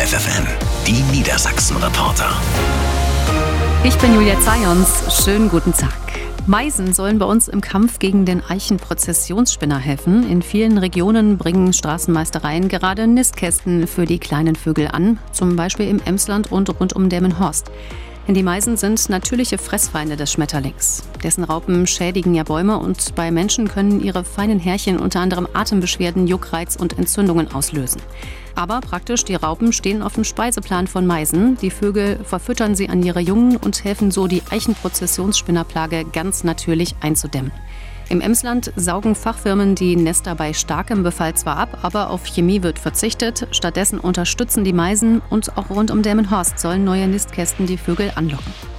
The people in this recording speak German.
FFN, die Niedersachsen-Reporter. Ich bin Julia Zajons. Schönen guten Tag. Meisen sollen bei uns im Kampf gegen den Eichenprozessionsspinner helfen. In vielen Regionen bringen Straßenmeistereien gerade Nistkästen für die kleinen Vögel an, zum Beispiel im Emsland und rund um Delmenhorst. Denn die Meisen sind natürliche Fressfeinde des Schmetterlings. Dessen Raupen schädigen ja Bäume und bei Menschen können ihre feinen Härchen unter anderem Atembeschwerden, Juckreiz und Entzündungen auslösen. Aber praktisch, die Raupen stehen auf dem Speiseplan von Meisen. Die Vögel verfüttern sie an ihre Jungen und helfen so, die Eichenprozessionsspinnerplage ganz natürlich einzudämmen. Im Emsland saugen Fachfirmen die Nester bei starkem Befall zwar ab, aber auf Chemie wird verzichtet. Stattdessen unterstützen die Meisen und auch rund um Delmenhorst sollen neue Nistkästen die Vögel anlocken.